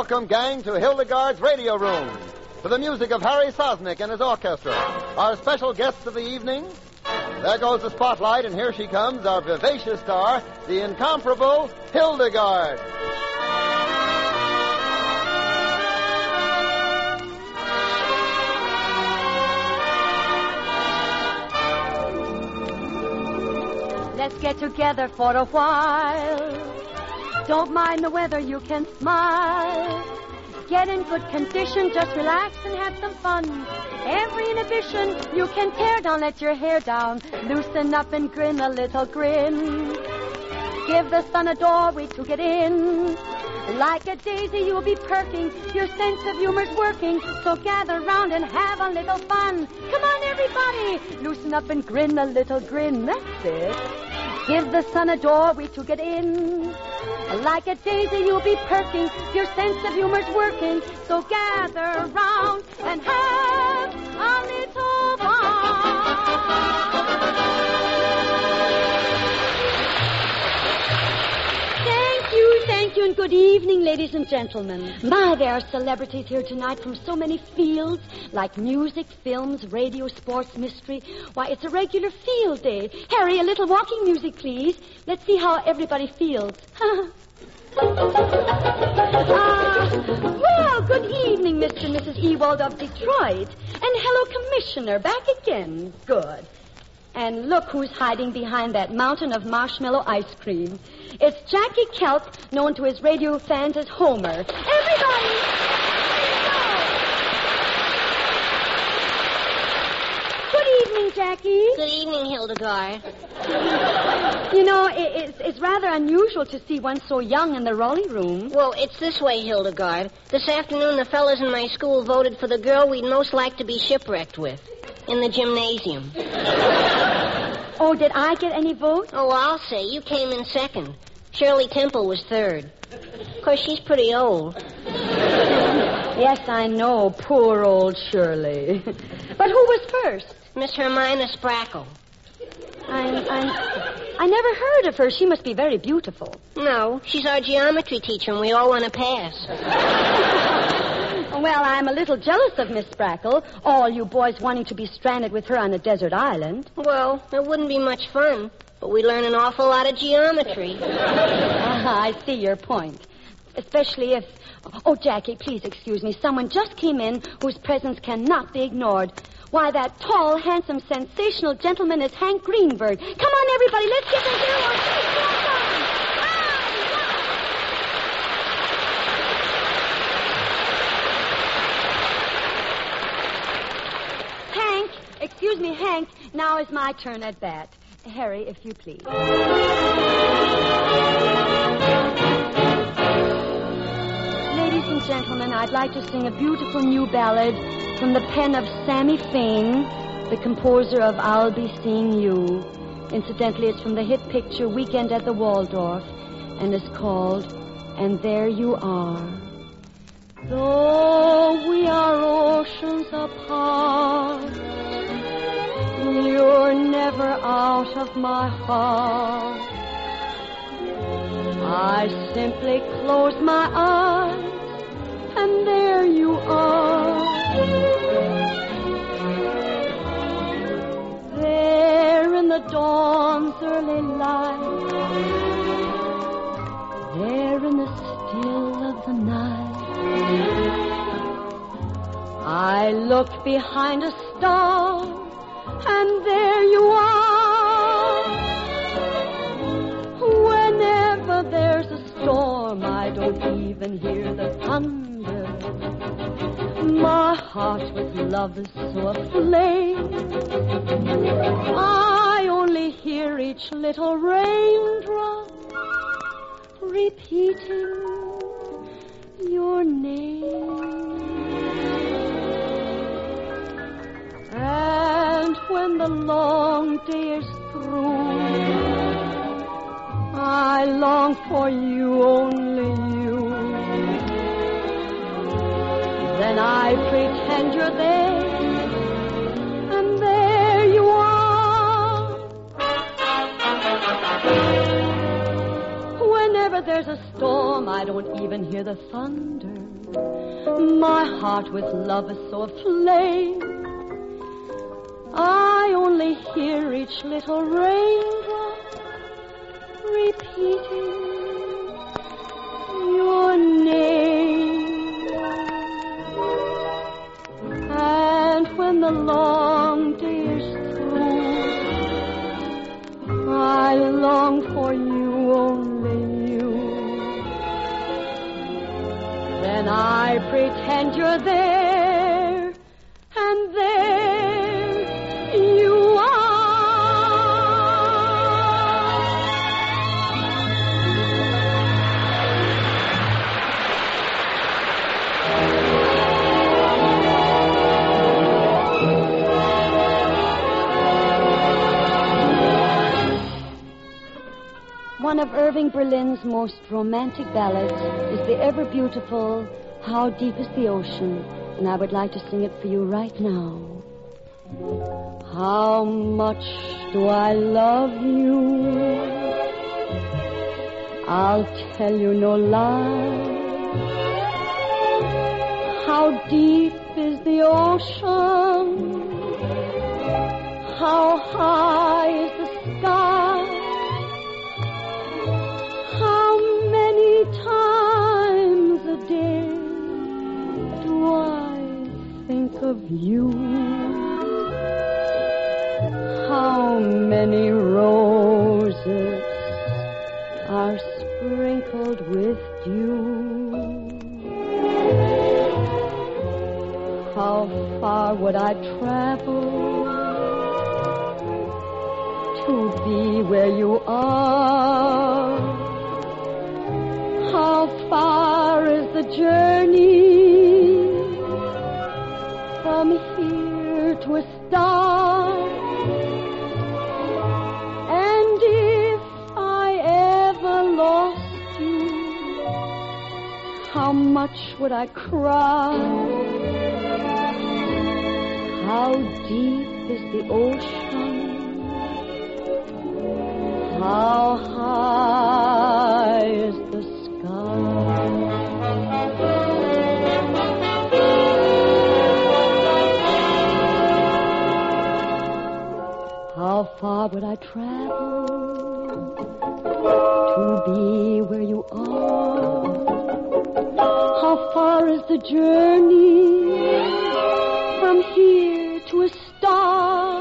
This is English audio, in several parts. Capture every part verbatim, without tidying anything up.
Welcome, gang, to Hildegard's Radio Room. To the music of Harry Sosnick and his orchestra. Our special guests of the evening. There goes the spotlight, and here she comes, our vivacious star, the incomparable Hildegard. Let's get together for a while. Don't mind the weather, you can smile. Get in good condition, just relax and have some fun. Every inhibition you can tear down, let your hair down. Loosen up and grin a little grin. Give the sun a doorway to get in. Like a daisy you'll be perking, your sense of humor's working. So gather round and have a little fun. Come on everybody, loosen up and grin a little grin, that's it. Give the sun a doorway to get in. Like a daisy you'll be perking, your sense of humor's working. So gather round and have a little fun. Thank you, thank you, and good evening, ladies and gentlemen. My, there are celebrities here tonight from so many fields, like music, films, radio, sports, mystery. Why, it's a regular field day. Harry, a little walking music, please. Let's see how everybody feels. Ah, well, good evening, Mister and Missus Ewald of Detroit. And hello, Commissioner, back again. Good. And look who's hiding behind that mountain of marshmallow ice cream. It's Jackie Kelk, known to his radio fans as Homer. Everybody! Good evening, Jackie. Good evening, Hildegard. You know, it, it's, it's rather unusual to see one so young in the Raleigh room. Well, it's this way, Hildegard. This afternoon, the fellas in my school voted for the girl we'd most like to be shipwrecked with in the gymnasium. Oh, did I get any votes? Oh, I'll say. You came in second. Shirley Temple was third. Of course, she's pretty old. Yes, I know. Poor old Shirley. But who was first? Miss Hermina Sprackle. I, I, I never heard of her. She must be very beautiful. No, she's our geometry teacher, and we all want to pass. Well, I'm a little jealous of Miss Sprackle. All you boys wanting to be stranded with her on a desert island. Well, it wouldn't be much fun, but we learn an awful lot of geometry. Ah, I see your point. Especially if... Oh, Jackie, please excuse me. Someone just came in whose presence cannot be ignored. Why, that tall, handsome, sensational gentleman is Hank Greenberg. Come on, everybody, let's get them here on Hank, excuse me, Hank, now is my turn at bat. Harry, if you please. Ladies and gentlemen, I'd like to sing a beautiful new ballad from the pen of Sammy Fain, the composer of I'll Be Seeing You. Incidentally, it's from the hit picture Weekend at the Waldorf, and is called And There You Are. Though we are oceans apart, you're never out of my heart. I simply close my eyes, and there you are. There in the dawn's early light, there in the still of the night, I look behind a star, and there you are. Whenever there's a storm, I don't even hear the thunder. My heart with love is so aflame, I only hear each little raindrop repeating your name. And when the long day is through, I long for you, only you. Then I pretend you're there, and there you are. Whenever there's a storm, I don't even hear the thunder. My heart with love is so aflame. I only hear each little raindrop repeating your name. And when the long day is through, I long for you, only you. Then I pretend you're there, and there you are. One of Irving Berlin's most romantic ballads is the ever-beautiful How Deep is the Ocean, and I would like to sing it for you right now. How much do I love you? I'll tell you no lie. How deep is the ocean? How high is the sky? How many times a day do I think of you? How many roses are sprinkled with dew? How far would I travel to be where you are? How far is the journey from here to a star? And if I ever lost you, how much would I cry? How deep is the ocean? How high is the sky? How far would I travel to be where you are? How far is the journey from here to a star?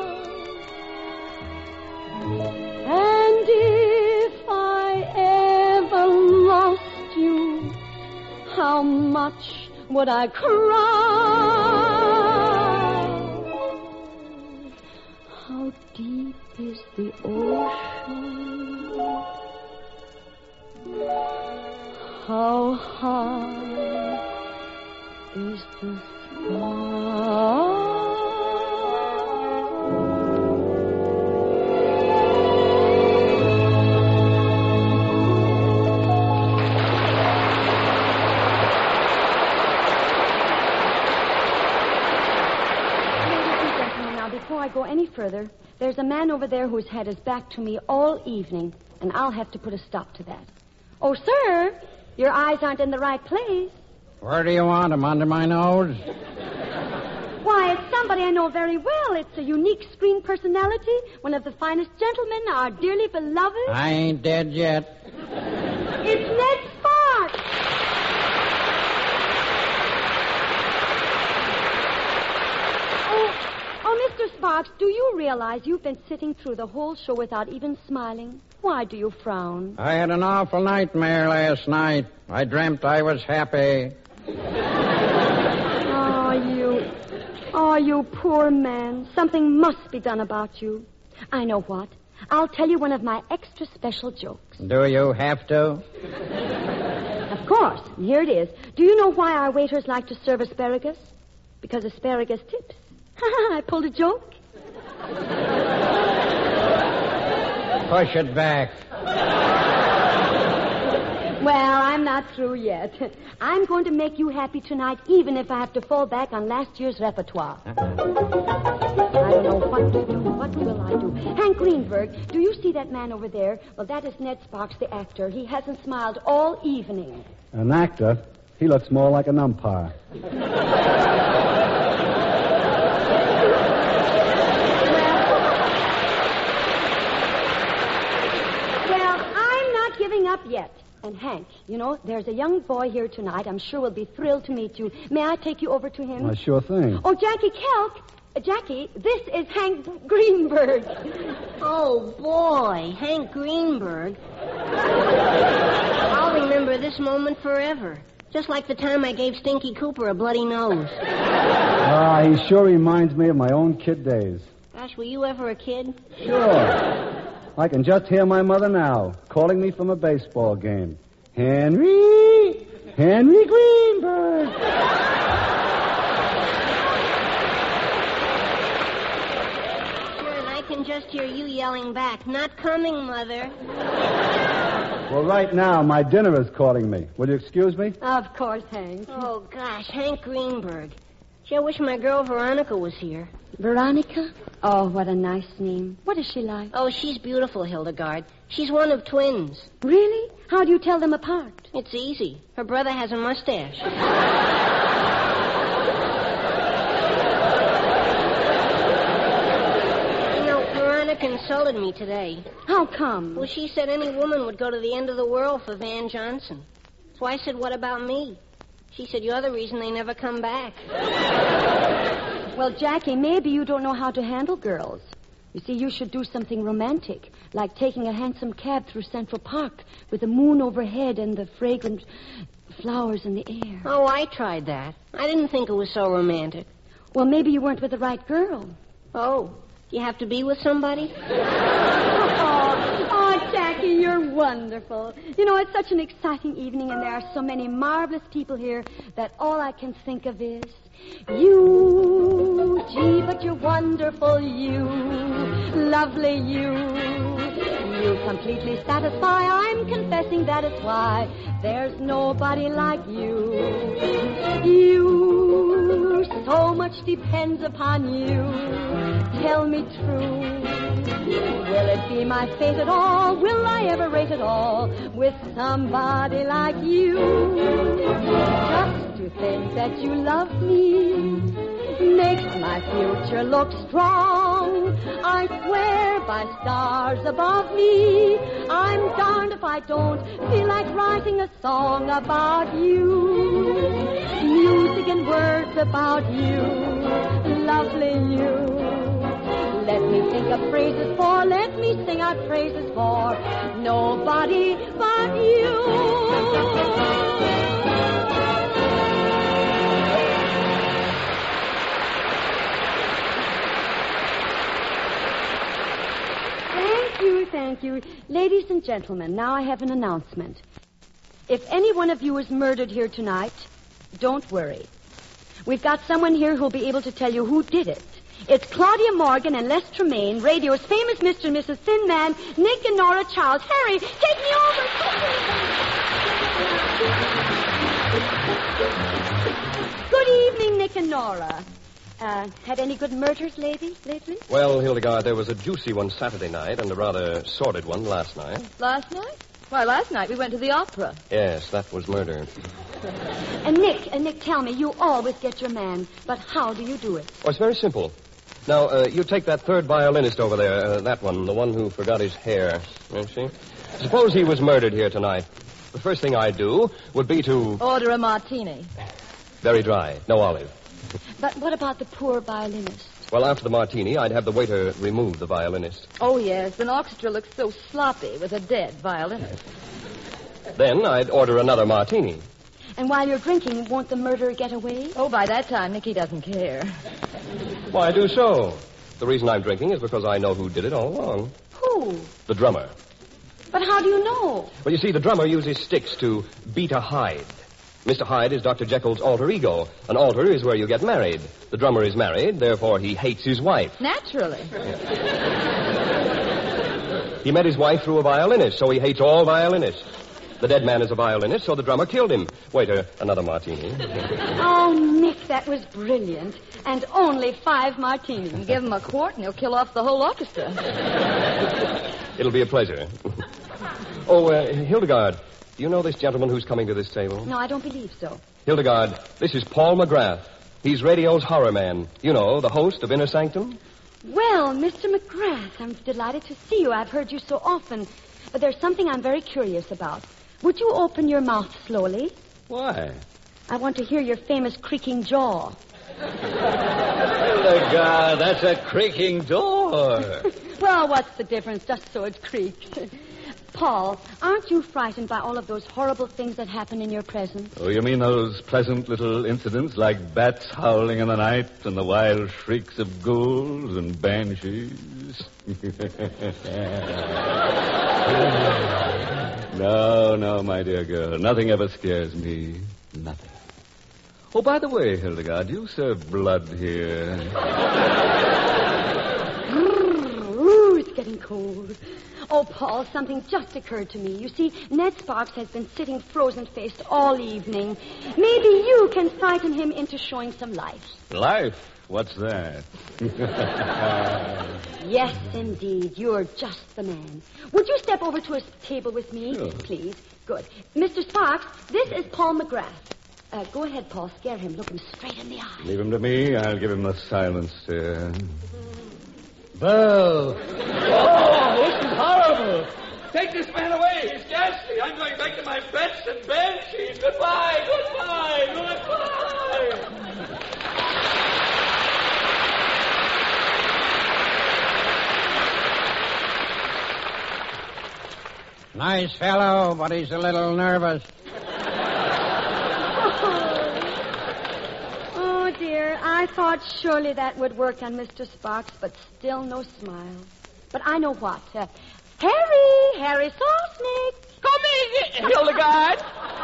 And if I ever lost you, how much would I cry? How deep is the ocean? How high is the sky? Before I go any further, there's a man over there who's had his back to me all evening, and I'll have to put a stop to that. Oh, sir, your eyes aren't in the right place. Where do you want them? Under my nose? Why, it's somebody I know very well. It's a unique screen personality, one of the finest gentlemen, our dearly beloved. I ain't dead yet. It's Ned Sparks. Oh, oh, Mister Sparks, do you realize you've been sitting through the whole show without even smiling? Why do you frown? I had an awful nightmare last night. I dreamt I was happy. Oh, you... Oh, you poor man. Something must be done about you. I know what. I'll tell you one of my extra special jokes. Do you have to? Of course. Here it is. Do you know why our waiters like to serve asparagus? Because asparagus tips. I pulled a joke. Push it back. Well, I'm not through yet. I'm going to make you happy tonight, even if I have to fall back on last year's repertoire. I don't know what to do. What will I do? Hank Greenberg, do you see that man over there? Well, that is Ned Sparks, the actor. He hasn't smiled all evening. An actor? He looks more like an umpire. Up yet. And Hank, you know, there's a young boy here tonight. I'm sure will be thrilled to meet you. May I take you over to him? Well, sure thing. Oh, Jackie Kelk. Uh, Jackie, this is Hank Greenberg. Oh, boy, Hank Greenberg. I'll remember this moment forever. Just like the time I gave Stinky Cooper a bloody nose. Ah, he sure reminds me of my own kid days. Gosh, were you ever a kid? Sure. I can just hear my mother now, calling me from a baseball game. Henry! Henry Greenberg! Sure, and I can just hear you yelling back, "Not coming, Mother." Well, right now, my dinner is calling me. Will you excuse me? Of course, Hank. Oh, gosh, Hank Greenberg. Gee, I wish my girl Veronica was here. Veronica? Oh, what a nice name. What is she like? Oh, she's beautiful, Hildegard. She's one of twins. Really? How do you tell them apart? It's easy. Her brother has a mustache. You know, Veronica insulted me today. How come? Well, she said any woman would go to the end of the world for Van Johnson. So I said, what about me? She said, you're the reason they never come back. Well, Jackie, maybe you don't know how to handle girls. You see, you should do something romantic, like taking a handsome cab through Central Park with the moon overhead and the fragrant flowers in the air. Oh, I tried that. I didn't think it was so romantic. Well, maybe you weren't with the right girl. Oh, do you have to be with somebody? oh, oh, Jackie, you're wonderful. You know, it's such an exciting evening, and there are so many marvelous people here that all I can think of is... You, gee, but you're wonderful, you, lovely you. You completely satisfy, I'm confessing that is why there's nobody like you. You, so much depends upon you. Tell me true. Will it be my fate at all? Will I ever rate at all with somebody like you? Just to think that you love me makes my future look strong. I swear by stars above me, I'm darned if I don't feel like writing a song about you. Music and words about you, lovely you. Let me think of phrases for, let me sing out praises for nobody but you. Thank you, thank you. Ladies and gentlemen, now I have an announcement. If any one of you is murdered here tonight, don't worry. We've got someone here who'll be able to tell you who did it. It's Claudia Morgan and Les Tremaine, radio's famous Mister and Missus Thin Man, Nick and Nora Charles. Harry, take me over. Good evening, Nick and Nora. Uh, had any good murders lady, lately? Well, Hildegard, there was a juicy one Saturday night and a rather sordid one last night. Last night? Why, last night we went to the opera. Yes, that was murder. And Nick, and Nick, tell me, you always get your man, but how do you do it? Oh, it's very simple. Now, uh, you take that third violinist over there, uh, that one, the one who forgot his hair. You see? Suppose he was murdered here tonight. The first thing I'd do would be to... Order a martini. Very dry, no olive. But what about the poor violinist? Well, after the martini, I'd have the waiter remove the violinist. Oh, yes, an orchestra looks so sloppy with a dead violinist. Then I'd order another martini. And while you're drinking, won't the murderer get away? Oh, by that time, Nicky doesn't care. Why, I do so. The reason I'm drinking is because I know who did it all along. Who? The drummer. But how do you know? Well, you see, the drummer uses sticks to beat a Hyde. Mister Hyde is Doctor Jekyll's alter ego. An altar is where you get married. The drummer is married, therefore he hates his wife. Naturally. Yeah. He met his wife through a violinist, so he hates all violinists. The dead man is a violinist, so the drummer killed him. Waiter, another martini. Oh, Nick, that was brilliant. And only five martinis. Give him a quart and he'll kill off the whole orchestra. It'll be a pleasure. Oh, uh, Hildegard, do you know this gentleman who's coming to this table? No, I don't believe so. Hildegard, this is Paul McGrath. He's radio's horror man. You know, the host of Inner Sanctum. Well, Mister McGrath, I'm delighted to see you. I've heard you so often. But there's something I'm very curious about. Would you open your mouth slowly? Why? I want to hear your famous creaking jaw. Hildegard, that's a creaking door. Well, what's the difference? Just so it creaks. Paul, aren't you frightened by all of those horrible things that happen in your presence? Oh, you mean those pleasant little incidents like bats howling in the night and the wild shrieks of ghouls and banshees? No, no, my dear girl. Nothing ever scares me. Nothing. Oh, by the way, Hildegard, do you serve blood here? Ooh, it's getting cold. Oh, Paul, something just occurred to me. You see, Ned Sparks has been sitting frozen-faced all evening. Maybe you can frighten him into showing some life. Life? What's that? Yes, indeed. You're just the man. Would you step over to his table with me, sure. Please? Good. Mister Sparks, this is Paul McGrath. Uh, go ahead, Paul. Scare him. Look him straight in the eye. Leave him to me. I'll give him the silent stare. Bo! Oh, this is horrible. Take this man away. He's ghastly. I'm going back to my bets and banshees. Goodbye, goodbye, goodbye. Nice fellow, but he's a little nervous. Oh, dear. I thought surely that would work on Mister Sparks, but still no smile. But I know what. Uh, Harry! Harry Sosnick! Come in, Hildegard.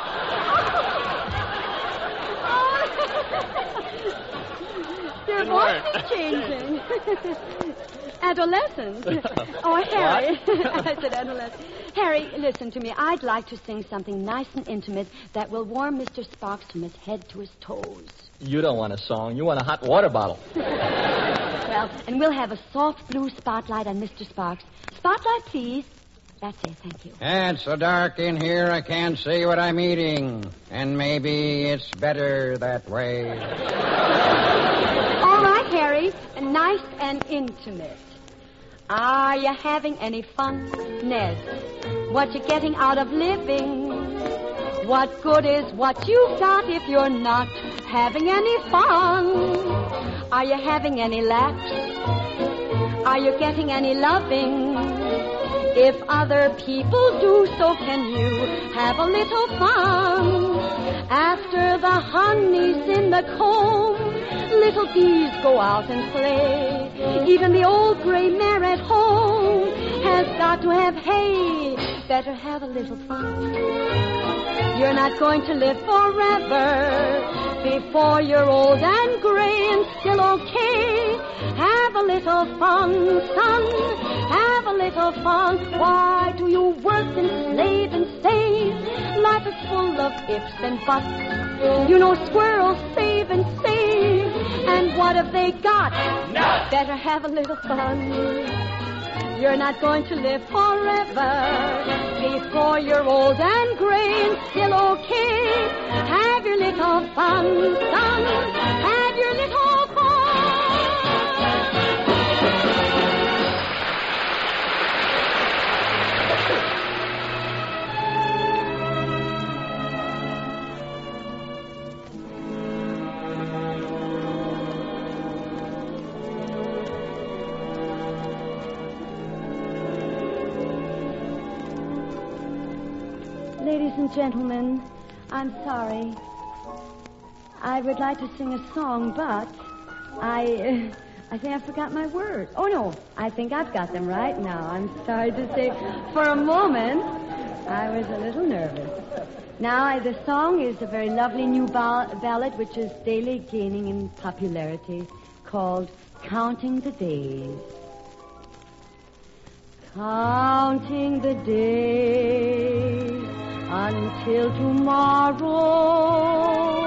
Their voice is changing. Adolescent. Oh, Harry. I said adolescent. Harry, listen to me. I'd like to sing something nice and intimate that will warm Mister Sparks from his head to his toes. You don't want a song. You want a hot water bottle. Well, and we'll have a soft blue spotlight on Mister Sparks. Spotlight, please. That's it. Thank you. It's so dark in here I can't see what I'm eating. And maybe it's better that way. All right, Harry. Nice and intimate. Are you having any fun, Ned? What you getting out of living? What good is what you've got if you're not having any fun? Are you having any laughs? Are you getting any loving? If other people do, so can you have a little fun. After the honey's in the comb, little bees go out and play. Even the old gray mare at home has got to have hay. Better have a little fun. You're not going to live forever. Before you're old and gray and still okay, have a little fun, son. Have a little fun. Why do you work and slave and save? Life is full of ifs and buts. You know squirrels save and save. And what have they got? None. Better have a little fun. You're not going to live forever. Before you're old and gray and still okay, have your little fun, son. Have your little fun. Ladies and gentlemen, I'm sorry. I would like to sing a song, but I, uh, I think I forgot my words. Oh, no, I think I've got them right now. I'm sorry to say, for a moment, I was a little nervous. Now, I, the song is a very lovely new ba- ballad which is daily gaining in popularity, called Counting the Days. Counting the days until tomorrow,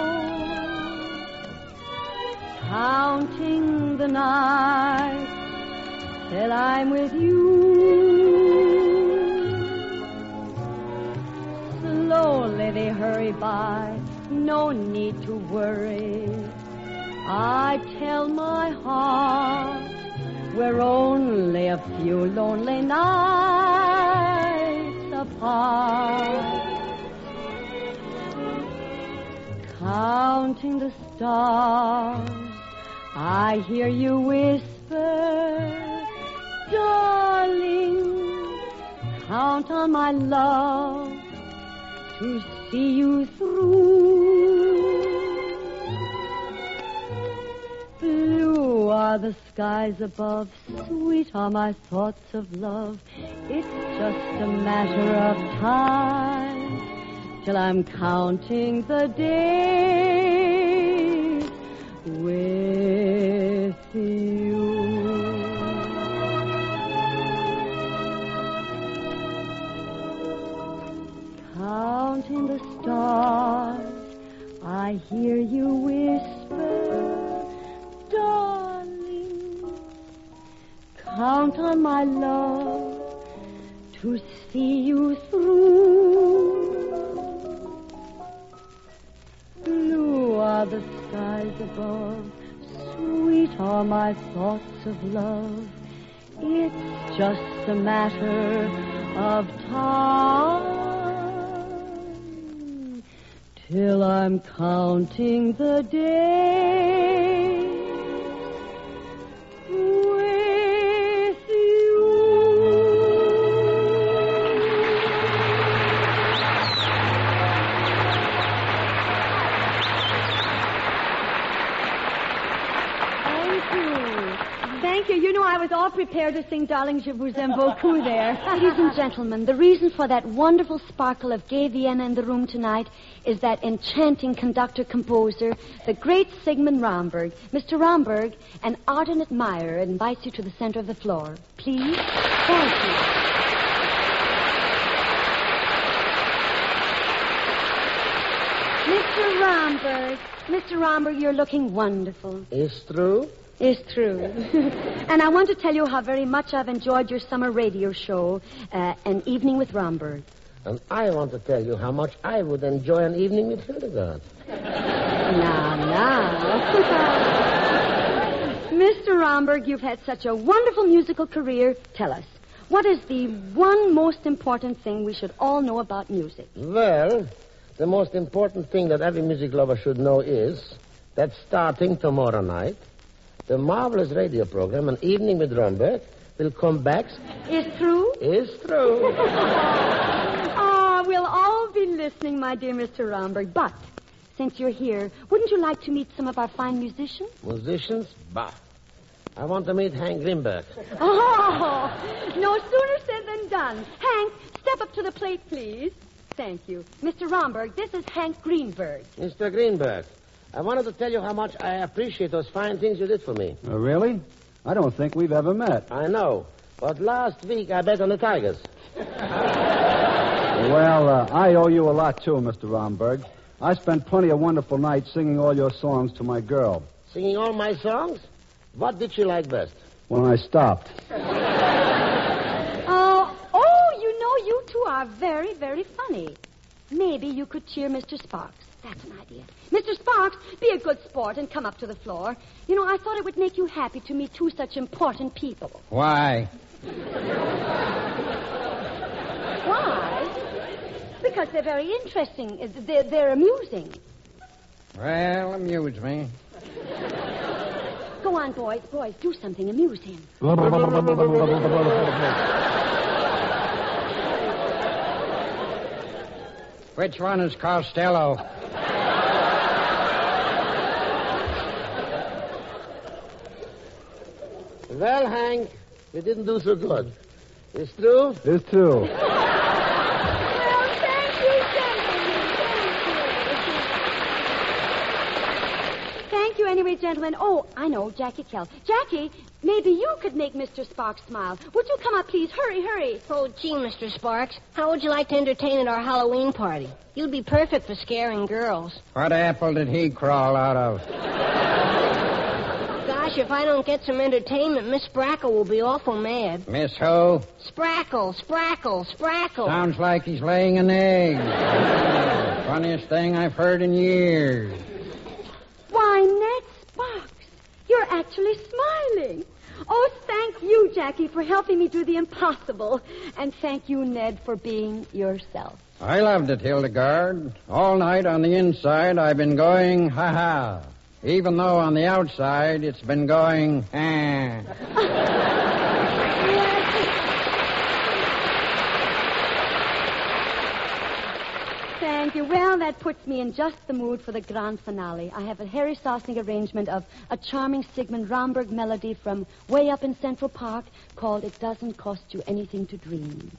counting the nights till I'm with you. Slowly slowly they hurry by, no need to worry. I tell my heart we're only a few lonely nights apart. Counting the stars, I hear you whisper, darling, count on my love to see you through. Blue are the skies above, sweet are my thoughts of love. It's just a matter of time till I'm counting the days with you. Counting the stars, I hear you whisper, darling, count on my love to see you through. Blue are the skies above, sweet are my thoughts of love. It's just a matter of time till I'm counting the days with you. Thank you. Thank you. You know, I was all prepared to sing Darling, Je vous aime beaucoup there. Ladies and gentlemen, the reason for that wonderful sparkle of gay Vienna in the room tonight is that enchanting conductor-composer, the great Sigmund Romberg. Mister Romberg, an ardent admirer, invites you to the center of the floor. Please. Thank you. Mister Romberg, Mister Romberg, you're looking wonderful. It's true? It's true. And I want to tell you how very much I've enjoyed your summer radio show, uh, An Evening with Romberg. And I want to tell you how much I would enjoy an evening with Hildegard. Now, now. Mister Romberg, you've had such a wonderful musical career. Tell us, what is the one most important thing we should all know about music? Well, the most important thing that every music lover should know is that starting tomorrow night, the marvelous radio program, An Evening with Romberg, will come back. Is true? Is true. Oh, we'll all be listening, my dear Mister Romberg. But since you're here, wouldn't you like to meet some of our fine musicians? Musicians? Bah. I want to meet Hank Greenberg. Oh, no sooner said than done. Hank, step up to the plate, please. Thank you. Mister Romberg, this is Hank Greenberg. Mister Greenberg, I wanted to tell you how much I appreciate those fine things you did for me. Oh, really? I don't think we've ever met. I know. But last week I bet on the Tigers. Well, uh, I owe you a lot, too, Mister Romberg. I spent plenty of wonderful nights singing all your songs to my girl. Singing all my songs? What did she like best? When I stopped. Oh, oh, you know, you two are very, very funny. Maybe you could cheer Mister Sparks. That's an idea. Mister Sparks, be a good sport and come up to the floor. You know, I thought it would make you happy to meet two such important people. Why? Why? Because they're very interesting. They're, they're amusing. Well, amuse me. Go on, boys. Boys, do something. Amuse him. Which one is Costello? Well, Hank, you didn't do so good. It's true? It's true. Well, thank you, gentlemen. Thank you. Thank you anyway, gentlemen. Oh, I know, Jackie Kell. Jackie, maybe you could make Mister Sparks smile. Would you come up, please? Hurry, hurry. Oh, gee, Mister Sparks, how would you like to entertain at our Halloween party? You'd be perfect for scaring girls. What apple did he crawl out of? Gosh, if I don't get some entertainment, Miss Sprackle will be awful mad. Miss who? Sprackle, Sprackle, Sprackle. Sounds like he's laying an egg. Funniest thing I've heard in years. Why, Ned Sparks, you're actually smiling. Oh, thank you, Jackie, for helping me do the impossible. And thank you, Ned, for being yourself. I loved it, Hildegard. All night on the inside, I've been going, ha-ha. Even though on the outside, it's been going, ah. Thank you. Well, that puts me in just the mood for the grand finale. I have a Harry Sosnick arrangement of a charming Sigmund Romberg melody from way up in Central Park called It Doesn't Cost You Anything to Dream.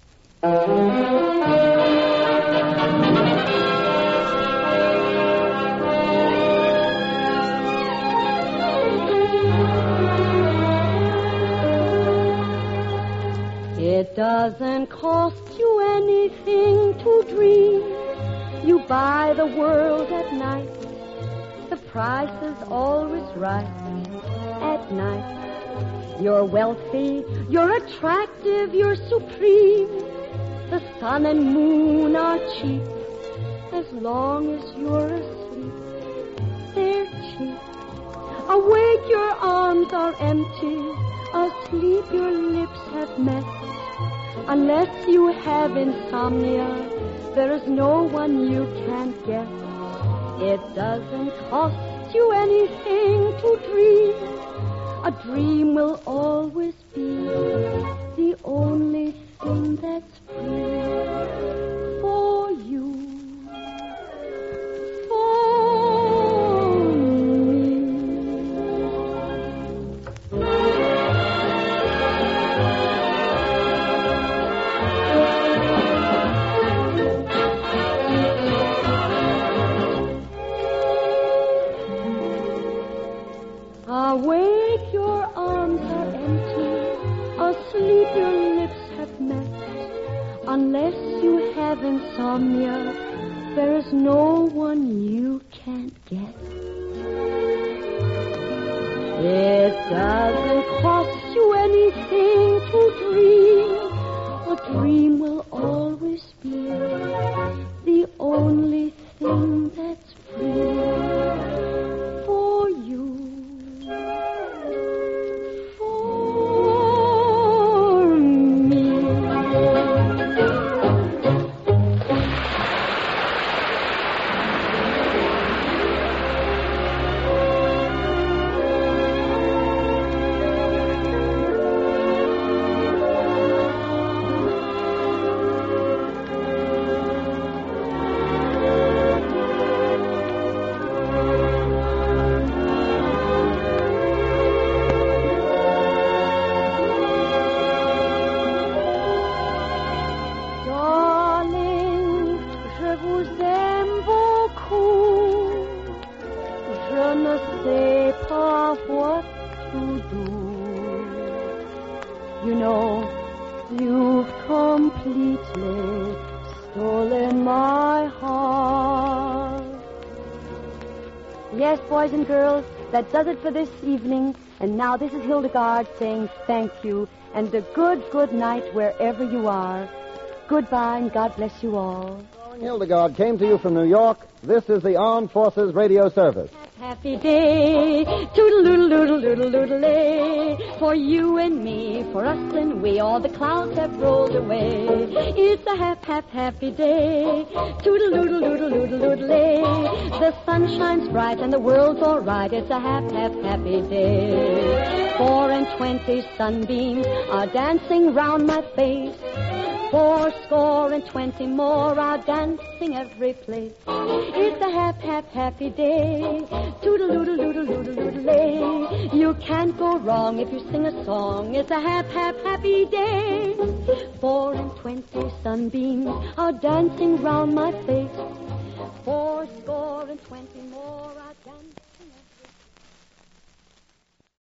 It doesn't cost you anything to dream. You buy the world at night. The price is always right at night. You're wealthy, you're attractive, you're supreme. The sun and moon are cheap. As long as you're asleep, they're cheap. Awake, your arms are empty. Asleep, your lips have met. Unless you have insomnia, there is no one you can't get. It doesn't cost you anything to dream. A dream will always be the only thing that's free for you. For me. Awake, your arms are empty. Asleep, your lips have met. Unless you have insomnia, there is no one you can't get. It doesn't cost you anything to dream. A dream will always be the only thing that's free for you. You know, you've completely stolen my heart. Yes, boys and girls, that does it for this evening. And now this is Hildegard saying thank you and a good, good night wherever you are. Goodbye and God bless you all. Hildegard came to you from New York. This is the Armed Forces Radio Service. Happy day, toodle-doodle-doodle-doodle-day, for you and me, for us and we, all the clouds have rolled away. It's a hap, hap, happy day, toodle-doodle-doodle-doodle-doodle-day, the sun shines bright and the world's all right. It's a hap, hap, happy day. Four and twenty sunbeams are dancing round my face. Four score and twenty more are dancing every place. It's a hap, hap, happy day. Toodle-doodle-doodle-doodle-doodle-day. You can't go wrong if you sing a song. It's a hap, hap, happy day. Four and twenty sunbeams are dancing round my face. Four score and twenty more are